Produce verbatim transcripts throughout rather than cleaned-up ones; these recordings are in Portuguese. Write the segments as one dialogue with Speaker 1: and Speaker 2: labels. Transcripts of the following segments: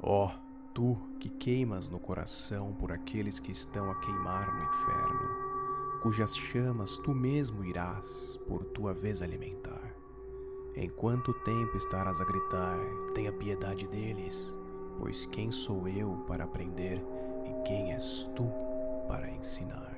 Speaker 1: Ó, tu que queimas no coração por aqueles que estão a queimar no inferno, cujas chamas tu mesmo irás por tua vez alimentar. Em quanto tempo estarás a gritar, tenha piedade deles, pois quem sou eu para aprender e quem és tu para ensinar?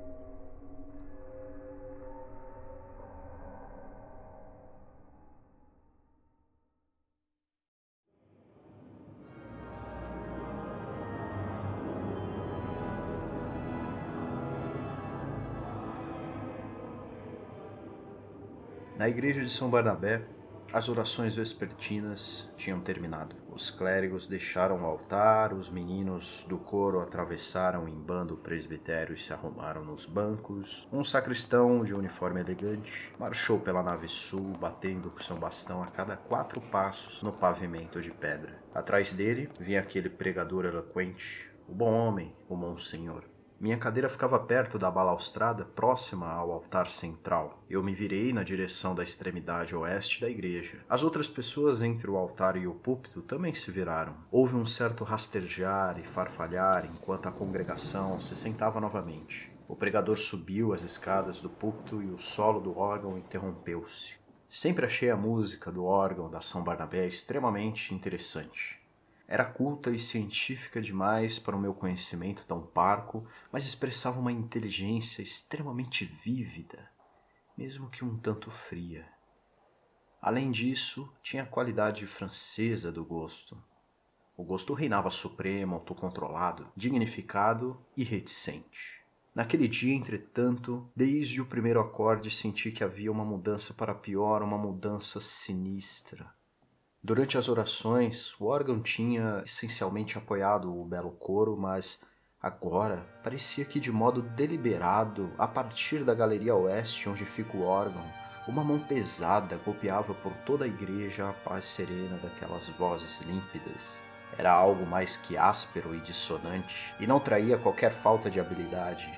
Speaker 2: Na igreja de São Barnabé, as orações vespertinas tinham terminado. Os clérigos deixaram o altar, os meninos do coro atravessaram em bando o presbitério e se arrumaram nos bancos. Um sacristão de uniforme elegante marchou pela nave sul, batendo com seu bastão a cada quatro passos no pavimento de pedra. Atrás dele vinha aquele pregador eloquente, o bom homem, o Monsenhor. Minha cadeira ficava perto da balaustrada, próxima ao altar central. Eu me virei na direção da extremidade oeste da igreja. As outras pessoas entre o altar e o púlpito também se viraram. Houve um certo rastejar e farfalhar enquanto a congregação se sentava novamente. O pregador subiu as escadas do púlpito e o solo do órgão interrompeu-se. Sempre achei a música do órgão da São Barnabé extremamente interessante. Era culta e científica demais para o meu conhecimento tão parco, mas expressava uma inteligência extremamente vívida, mesmo que um tanto fria. Além disso, tinha a qualidade francesa do gosto. O gosto reinava supremo, autocontrolado, dignificado e reticente. Naquele dia, entretanto, desde o primeiro acorde senti que havia uma mudança para pior, uma mudança sinistra. Durante as orações, o órgão tinha essencialmente apoiado o belo coro, mas agora parecia que de modo deliberado, a partir da galeria oeste onde fica o órgão, uma mão pesada golpeava por toda a igreja a paz serena daquelas vozes límpidas. Era algo mais que áspero e dissonante, e não traía qualquer falta de habilidade.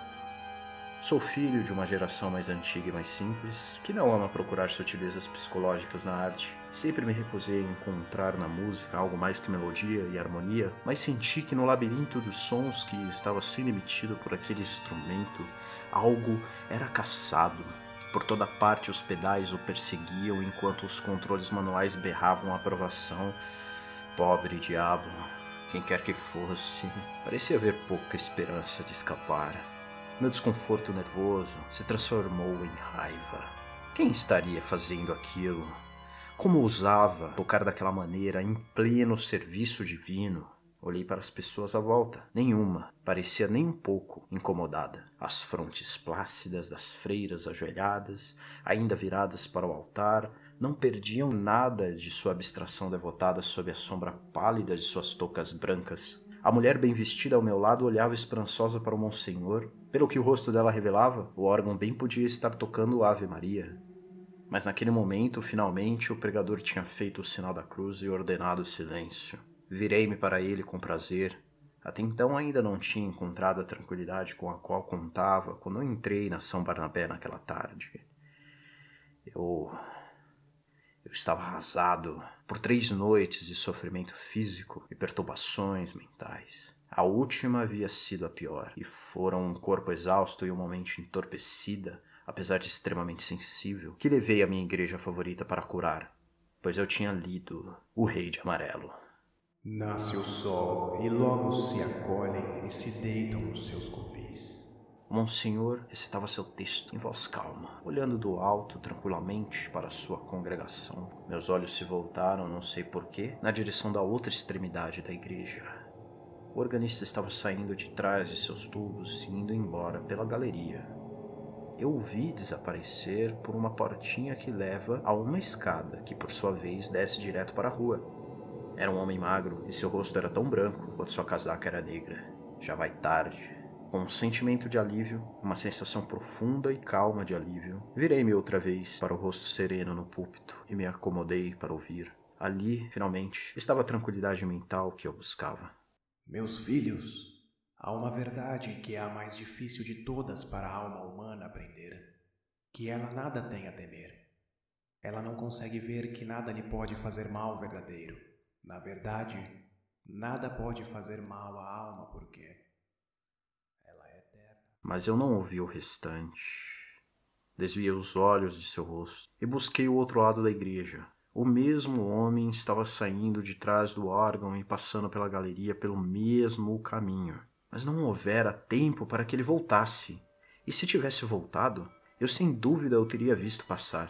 Speaker 2: Sou filho de uma geração mais antiga e mais simples, que não ama procurar sutilezas psicológicas na arte. Sempre me recusei a encontrar na música algo mais que melodia e harmonia, mas senti que no labirinto dos sons que estava sendo emitido por aquele instrumento, algo era caçado. Por toda parte os pedais o perseguiam enquanto os controles manuais berravam a aprovação. Pobre diabo, quem quer que fosse, parecia haver pouca esperança de escapar. Meu desconforto nervoso se transformou em raiva. Quem estaria fazendo aquilo? Como ousava tocar daquela maneira em pleno serviço divino? Olhei para as pessoas à volta. Nenhuma parecia nem um pouco incomodada. As frontes plácidas das freiras ajoelhadas, ainda viradas para o altar, não perdiam nada de sua abstração devotada sob a sombra pálida de suas toucas brancas. A mulher bem vestida ao meu lado olhava esperançosa para o Monsenhor. Pelo que o rosto dela revelava, o órgão bem podia estar tocando o Ave Maria. Mas naquele momento, finalmente, o pregador tinha feito o sinal da cruz e ordenado o silêncio. Virei-me para ele com prazer. Até então ainda não tinha encontrado a tranquilidade com a qual contava quando eu entrei na São Barnabé naquela tarde. Eu... Eu estava arrasado por três noites de sofrimento físico e perturbações mentais. A última havia sido a pior, e foram um corpo exausto e uma mente entorpecida, apesar de extremamente sensível, que levei à minha igreja favorita para curar, pois eu tinha lido O Rei de Amarelo.
Speaker 1: Nasce o sol e logo se acolhem e se deitam nos seus covis.
Speaker 2: O Monsenhor recitava seu texto em voz calma, olhando do alto tranquilamente para sua congregação. Meus olhos se voltaram, não sei porquê, na direção da outra extremidade da igreja. O organista estava saindo de trás de seus tubos e indo embora pela galeria. Eu o vi desaparecer por uma portinha que leva a uma escada, que por sua vez desce direto para a rua. Era um homem magro e seu rosto era tão branco quanto sua casaca era negra. Já vai tarde. Com um sentimento de alívio, uma sensação profunda e calma de alívio, virei-me outra vez para o rosto sereno no púlpito e me acomodei para ouvir. Ali, finalmente, estava a tranquilidade mental que eu buscava.
Speaker 1: Meus filhos, há uma verdade que é a mais difícil de todas para a alma humana aprender, que ela nada tem a temer. Ela não consegue ver que nada lhe pode fazer mal verdadeiro. Na verdade, Nada pode fazer mal à alma porque ela é eterna.
Speaker 2: Mas eu não ouvi o restante. Desviei os olhos de seu rosto e busquei o outro lado da igreja. O mesmo homem estava saindo de trás do órgão e passando pela galeria pelo mesmo caminho. Mas não houvera tempo para que ele voltasse. E se tivesse voltado, eu sem dúvida o teria visto passar.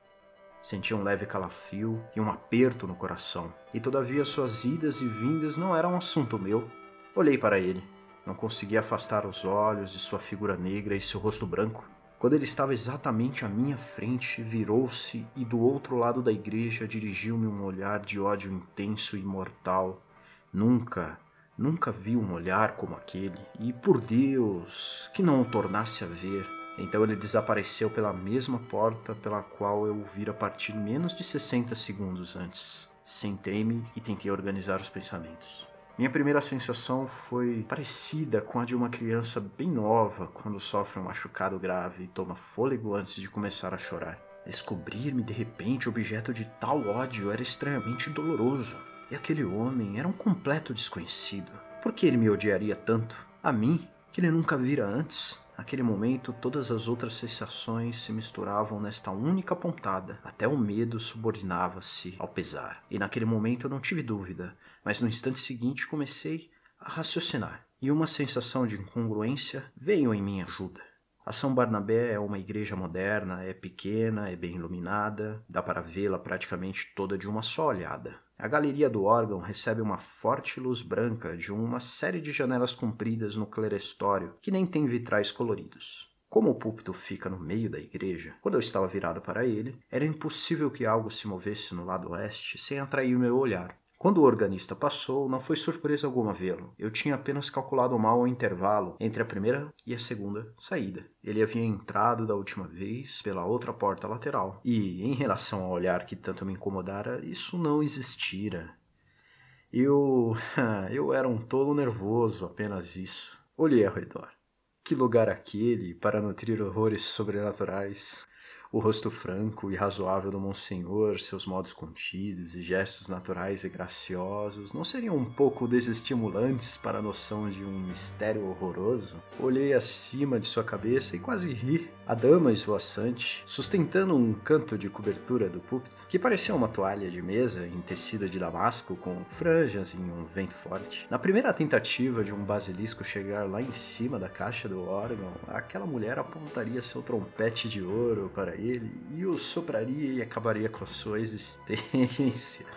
Speaker 2: Senti um leve calafrio e um aperto no coração, e todavia suas idas e vindas não eram um assunto meu. Olhei para ele. Não conseguia afastar os olhos de sua figura negra e seu rosto branco. Quando ele estava exatamente à minha frente, virou-se e do outro lado da igreja dirigiu-me um olhar de ódio intenso e mortal. Nunca, nunca vi um olhar como aquele, e por Deus, que não o tornasse a ver. Então ele desapareceu pela mesma porta pela qual eu o vira partir menos de sessenta segundos antes. Sentei-me e tentei organizar os pensamentos. Minha primeira sensação foi parecida com a de uma criança bem nova quando sofre um machucado grave e toma fôlego antes de começar a chorar. Descobrir-me de repente objeto de tal ódio era estranhamente doloroso. E aquele homem era um completo desconhecido. Por que ele me odiaria tanto? A mim, que ele nunca vira antes? Naquele momento, todas as outras sensações se misturavam nesta única pontada. Até o medo subordinava-se ao pesar. E naquele momento eu não tive dúvida, mas no instante seguinte comecei a raciocinar. E uma sensação de incongruência veio em minha ajuda. A São Barnabé é uma igreja moderna, é pequena, é bem iluminada, dá para vê-la praticamente toda de uma só olhada. A galeria do órgão recebe uma forte luz branca de uma série de janelas compridas no clerestório, que nem tem vitrais coloridos. Como o púlpito fica no meio da igreja, quando eu estava virado para ele, era impossível que algo se movesse no lado oeste sem atrair meu olhar. Quando o organista passou, não foi surpresa alguma vê-lo. Eu tinha apenas calculado mal o intervalo entre a primeira e a segunda saída. Ele havia entrado da última vez pela outra porta lateral. E, em relação ao olhar que tanto me incomodara, isso não existira. Eu... eu era um tolo nervoso, apenas isso. Olhei ao redor. Que lugar aquele para nutrir horrores sobrenaturais? O rosto franco e razoável do Monsenhor, seus modos contidos e gestos naturais e graciosos não seriam um pouco desestimulantes para a noção de um mistério horroroso? Olhei acima de sua cabeça e quase ri. A dama esvoaçante, sustentando um canto de cobertura do púlpito, que parecia uma toalha de mesa em tecido de damasco com franjas em um vento forte. Na primeira tentativa de um basilisco chegar lá em cima da caixa do órgão, aquela mulher apontaria seu trompete de ouro para ele e o sopraria e acabaria com a sua existência.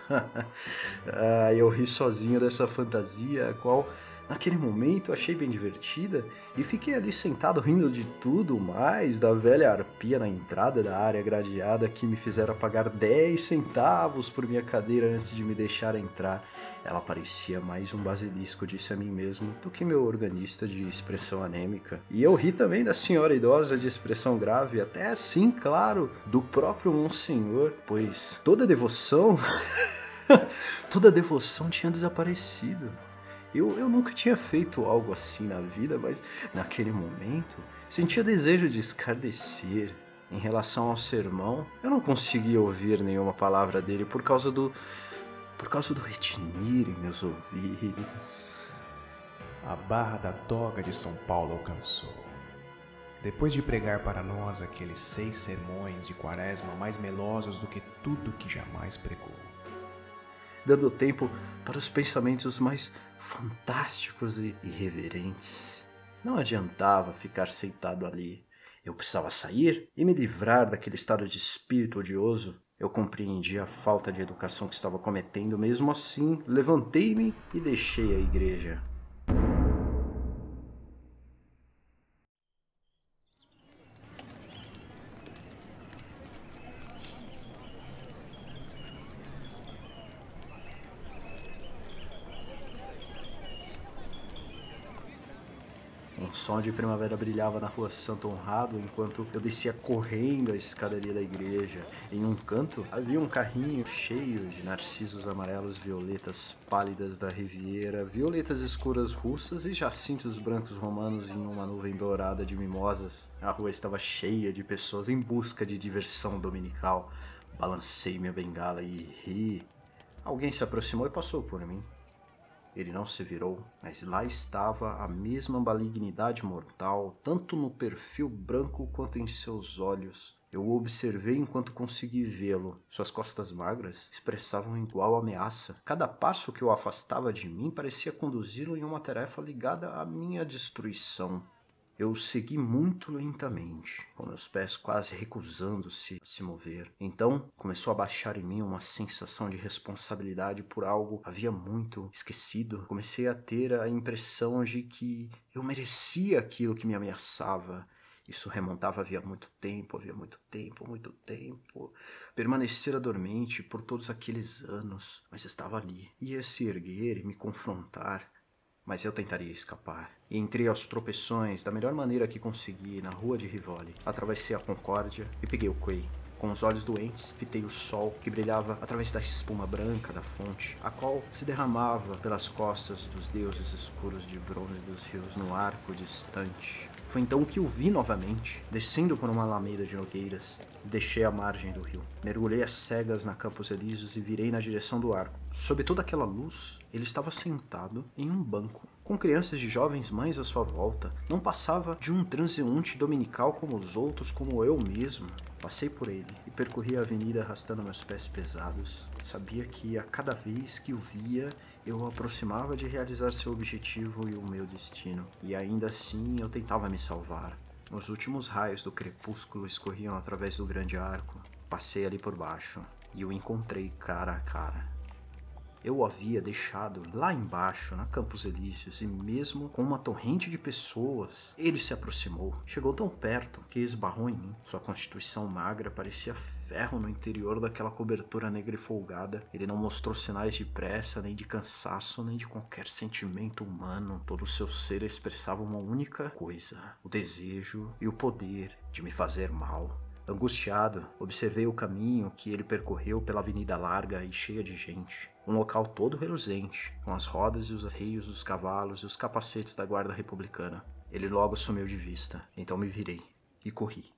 Speaker 2: Ah, eu ri sozinho dessa fantasia, a qual naquele momento achei bem divertida e fiquei ali sentado rindo de tudo mais, da velha arpia na entrada da área gradeada que me fizeram pagar dez centavos por minha cadeira antes de me deixar entrar. Ela parecia mais um basilisco, disse a mim mesmo, do que meu organista de expressão anêmica. E eu ri também da senhora idosa de expressão grave, até assim, claro, do próprio Monsenhor, pois toda devoção, toda devoção tinha desaparecido. Eu, eu nunca tinha feito algo assim na vida, mas naquele momento sentia desejo de escardecer. Em relação ao sermão, eu não conseguia ouvir nenhuma palavra dele por causa do... por causa do retinir em meus ouvidos.
Speaker 1: A barra da toga de São Paulo alcançou. Depois de pregar para nós aqueles seis sermões de quaresma mais melosos do que tudo que jamais pregou,
Speaker 2: dando tempo para os pensamentos mais fantásticos e irreverentes. Não adiantava ficar sentado ali. Eu precisava sair e me livrar daquele estado de espírito odioso. Eu compreendi a falta de educação que estava cometendo, mesmo assim, levantei-me e deixei a igreja. Um som de primavera brilhava na rua Santo Honrado enquanto eu descia correndo a escadaria da igreja. Em um canto havia um carrinho cheio de narcisos amarelos, violetas pálidas da Riviera, violetas escuras russas e jacintos brancos romanos em uma nuvem dourada de mimosas. A rua estava cheia de pessoas em busca de diversão dominical. Balancei minha bengala e ri. Alguém se aproximou e passou por mim. Ele não se virou, mas lá estava a mesma malignidade mortal, tanto no perfil branco quanto em seus olhos. Eu o observei enquanto consegui vê-lo. Suas costas magras expressavam igual ameaça. Cada passo que o afastava de mim parecia conduzi-lo em uma tarefa ligada à minha destruição. Eu o segui muito lentamente, com meus pés quase recusando-se a se mover. Então, começou a baixar em mim uma sensação de responsabilidade por algo havia muito esquecido. Comecei a ter a impressão de que eu merecia aquilo que me ameaçava. Isso remontava havia muito tempo, havia muito tempo, muito tempo. Permanecera dormente por todos aqueles anos, mas estava ali. Ia se erguer e me confrontar. Mas eu tentaria escapar. E entrei aos tropeções da melhor maneira que consegui na rua de Rivoli. Atravessei a Concórdia e peguei o quai. Com os olhos doentes, fitei o sol que brilhava através da espuma branca da fonte, a qual se derramava pelas costas dos deuses escuros de bronze dos rios no arco distante. Foi então que o vi novamente, descendo por uma alameda de nogueiras. Deixei a margem do rio. Mergulhei às cegas na Campos Elíseos e virei na direção do arco. Sob toda aquela luz, ele estava sentado em um banco, com crianças de jovens mães à sua volta. Não passava de um transeunte dominical como os outros, como eu mesmo. Passei por ele e percorri a avenida arrastando meus pés pesados. Sabia que a cada vez que o via, eu o aproximava de realizar seu objetivo e o meu destino. E ainda assim eu tentava me salvar. Os últimos raios do crepúsculo escorriam através do grande arco. Passei ali por baixo e o encontrei cara a cara. Eu o havia deixado lá embaixo, na Campos Elíseos, e mesmo com uma torrente de pessoas, ele se aproximou. Chegou tão perto que esbarrou em mim. Sua constituição magra parecia ferro no interior daquela cobertura negra e folgada. Ele não mostrou sinais de pressa, nem de cansaço, nem de qualquer sentimento humano. Todo o seu ser expressava uma única coisa: o desejo e o poder de me fazer mal. Angustiado, observei o caminho que ele percorreu pela avenida larga e cheia de gente. Um local todo reluzente, com as rodas e os arreios dos cavalos e os capacetes da guarda republicana. Ele logo sumiu de vista, então me virei e corri.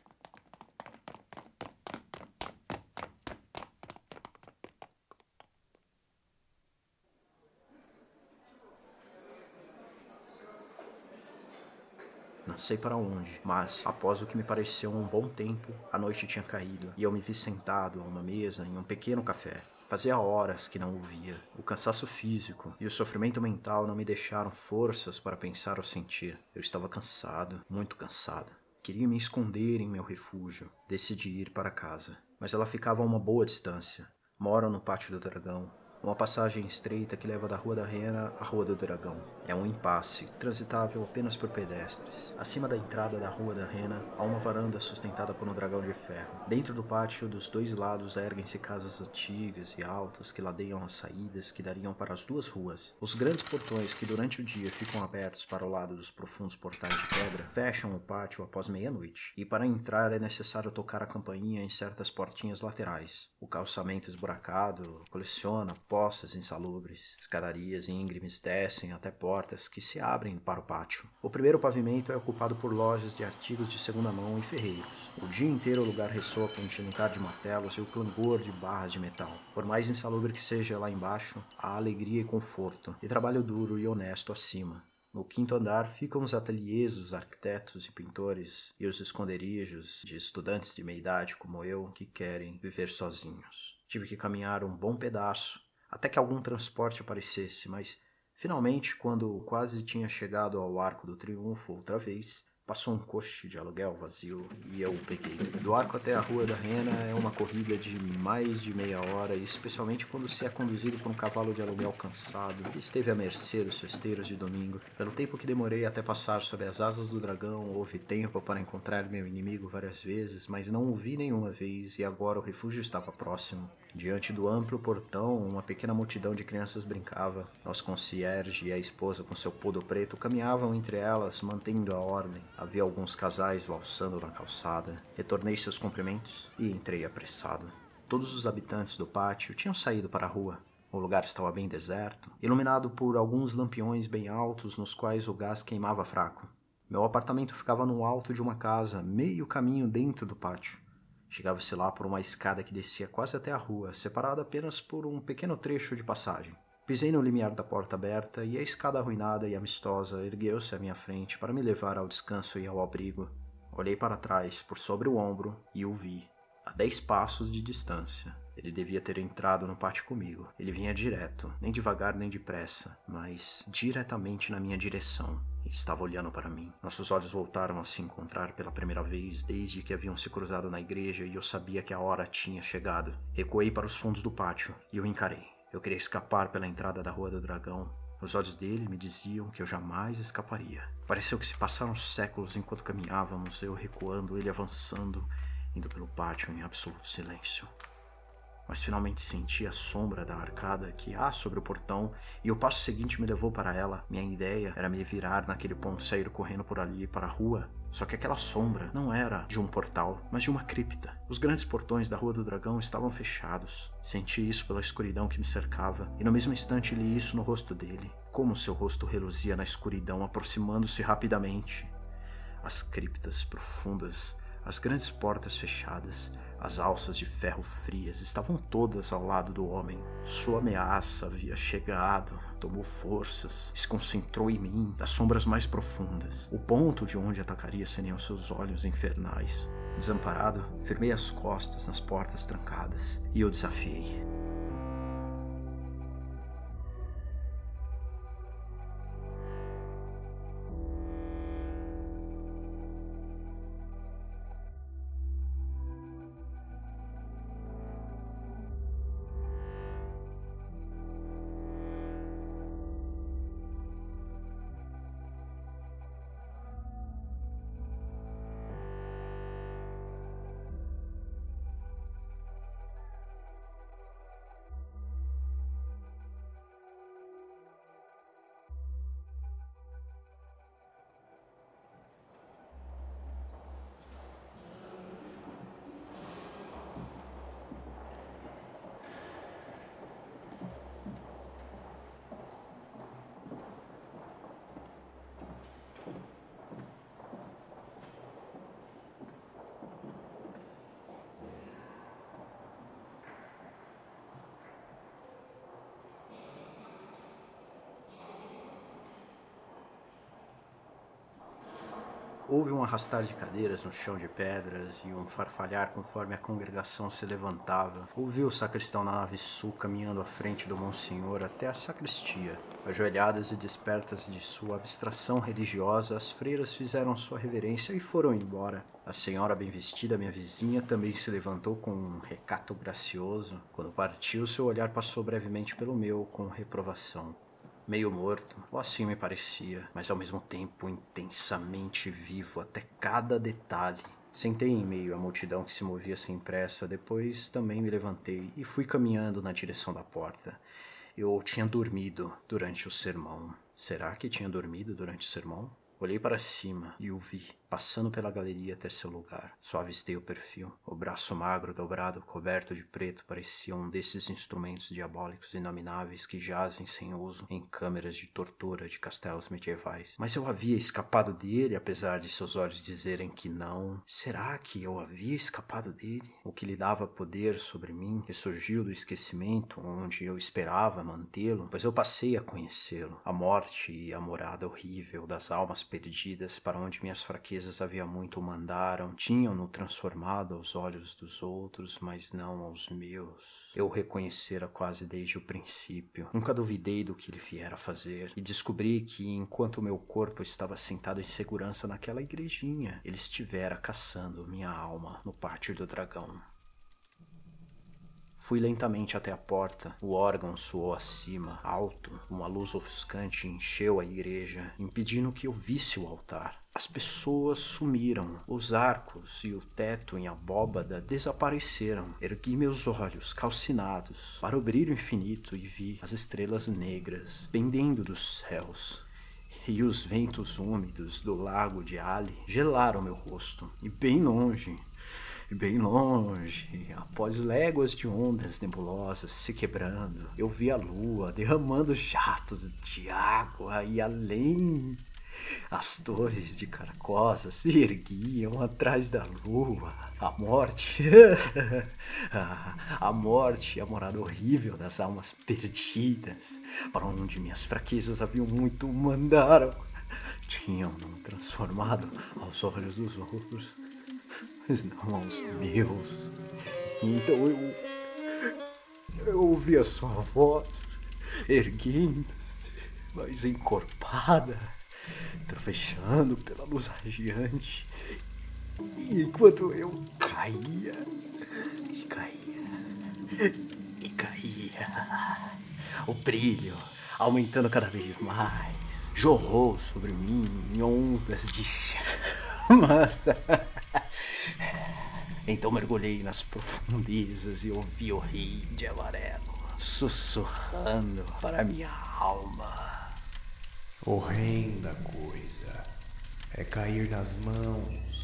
Speaker 2: Não sei para onde, mas, após o que me pareceu um bom tempo, a noite tinha caído e eu me vi sentado a uma mesa em um pequeno café. Fazia horas que não o via. O cansaço físico e o sofrimento mental não me deixaram forças para pensar ou sentir. Eu estava cansado, muito cansado. Queria me esconder em meu refúgio. Decidi ir para casa, mas ela ficava a uma boa distância. Moro no Pátio do Dragão. Uma passagem estreita que leva da Rua da Rena à Rua do Dragão. É um impasse, transitável apenas por pedestres. Acima da entrada da Rua da Rena, há uma varanda sustentada por um dragão de ferro. Dentro do pátio, dos dois lados, erguem-se casas antigas e altas que ladeiam as saídas que dariam para as duas ruas. Os grandes portões que durante o dia ficam abertos para o lado dos profundos portais de pedra, fecham o pátio após meia-noite. E para entrar é necessário tocar a campainha em certas portinhas laterais. O calçamento esburacado coleciona poças insalubres. Escadarias íngremes descem até portas que se abrem para o pátio. O primeiro pavimento é ocupado por lojas de artigos de segunda mão e ferreiros. O dia inteiro o lugar ressoa com o tilincar de martelos e o clangor de barras de metal. Por mais insalubre que seja lá embaixo, há alegria e conforto, e trabalho duro e honesto acima. No quinto andar ficam os ateliês dos arquitetos e pintores e os esconderijos de estudantes de meia idade como eu que querem viver sozinhos. Tive que caminhar um bom pedaço até que algum transporte aparecesse, mas finalmente, quando quase tinha chegado ao Arco do Triunfo outra vez, passou um coche de aluguel vazio e eu o peguei. Do arco até a Rua da Rena é uma corrida de mais de meia hora, especialmente quando se é conduzido por um cavalo de aluguel cansado que esteve à mercê dos festeiros de domingo. Pelo tempo que demorei até passar sob as asas do dragão, houve tempo para encontrar meu inimigo várias vezes, mas não o vi nenhuma vez e agora o refúgio estava próximo. Diante do amplo portão, uma pequena multidão de crianças brincava. Nosso concierge e a esposa com seu podo preto caminhavam entre elas, mantendo a ordem. Havia alguns casais valsando na calçada. Retornei seus cumprimentos e entrei apressado. Todos os habitantes do pátio tinham saído para a rua. O lugar estava bem deserto, iluminado por alguns lampiões bem altos nos quais o gás queimava fraco. Meu apartamento ficava no alto de uma casa, meio caminho dentro do pátio. Chegava-se lá por uma escada que descia quase até a rua, separada apenas por um pequeno trecho de passagem. Pisei no limiar da porta aberta e a escada arruinada e amistosa ergueu-se à minha frente para me levar ao descanso e ao abrigo. Olhei para trás, por sobre o ombro, e o vi, a dez passos de distância. Ele devia ter entrado no pátio comigo. Ele vinha direto, nem devagar nem depressa, mas diretamente na minha direção. E estava olhando para mim. Nossos olhos voltaram a se encontrar pela primeira vez desde que haviam se cruzado na igreja e eu sabia que a hora tinha chegado. Recuei para os fundos do pátio e o encarei. Eu queria escapar pela entrada da Rua do Dragão. Os olhos dele me diziam que eu jamais escaparia. Pareceu que se passaram séculos enquanto caminhávamos, eu recuando, ele avançando, indo pelo pátio em absoluto silêncio. Mas finalmente senti a sombra da arcada que há sobre o portão e o passo seguinte me levou para ela. Minha ideia era me virar naquele ponto e sair correndo por ali para a rua. Só que aquela sombra não era de um portal, mas de uma cripta. Os grandes portões da Rua do Dragão estavam fechados. Senti isso pela escuridão que me cercava e no mesmo instante li isso no rosto dele. Como seu rosto reluzia na escuridão, aproximando-se rapidamente. As criptas profundas, as grandes portas fechadas, as alças de ferro frias estavam todas ao lado do homem. Sua ameaça havia chegado, tomou forças, se concentrou em mim, das sombras mais profundas. O ponto de onde atacaria seriam seus olhos infernais. Desamparado, firmei as costas nas portas trancadas e o desafiei. Houve um arrastar de cadeiras no chão de pedras e um farfalhar conforme a congregação se levantava. Ouvi o sacristão na nave sul caminhando à frente do Monsenhor até a sacristia. Ajoelhadas e despertas de sua abstração religiosa, as freiras fizeram sua reverência e foram embora. A senhora bem vestida, minha vizinha, também se levantou com um recato gracioso. Quando partiu, seu olhar passou brevemente pelo meu com reprovação. Meio morto, ou assim me parecia, mas ao mesmo tempo intensamente vivo até cada detalhe. Sentei em meio à multidão que se movia sem pressa, depois também me levantei e fui caminhando na direção da porta. Eu tinha dormido durante o sermão. Será que tinha dormido durante o sermão? Olhei para cima e o vi, passando pela galeria até seu lugar. Só avistei o perfil. O braço magro, dobrado, coberto de preto, parecia um desses instrumentos diabólicos inomináveis que jazem sem uso em câmeras de tortura de castelos medievais. Mas eu havia escapado dele, apesar de seus olhos dizerem que não. Será que eu havia escapado dele? O que lhe dava poder sobre mim ressurgiu do esquecimento, onde eu esperava mantê-lo, pois eu passei a conhecê-lo. A morte e a morada horrível das almas perdidas para onde minhas fraquezas havia muito o mandaram, tinham-no transformado aos olhos dos outros, mas não aos meus. Eu o reconhecera quase desde o princípio. Nunca duvidei do que ele viera fazer, e descobri que, enquanto o meu corpo estava sentado em segurança naquela igrejinha, ele estivera caçando minha alma no pátio do dragão. Fui lentamente até a porta, o órgão soou acima, alto, uma luz ofuscante encheu a igreja, impedindo que eu visse o altar. As pessoas sumiram, os arcos e o teto em abóbada desapareceram. Ergui meus olhos, calcinados, para o brilho infinito e vi as estrelas negras pendendo dos céus. E os ventos úmidos do lago de Ali gelaram meu rosto, e bem longe... Bem longe, após léguas de ondas nebulosas se quebrando, eu vi a lua derramando jatos de água e além, As torres de Caracosa se erguiam atrás da lua. A morte, a morte, a morada horrível das almas perdidas, para onde minhas fraquezas haviam muito mandaram, tinham-no transformado aos olhos dos outros, mas não aos meus. Então eu, eu ouvi a sua voz, erguendo-se, mas encorpada, travejando pela luz radiante. E enquanto eu caía, e caía, e caía, o brilho, aumentando cada vez mais, jorrou sobre mim em ondas de chamas. Então mergulhei nas profundezas e ouvi o rei de amarelo sussurrando para minha alma.
Speaker 1: Horrenda coisa é cair nas mãos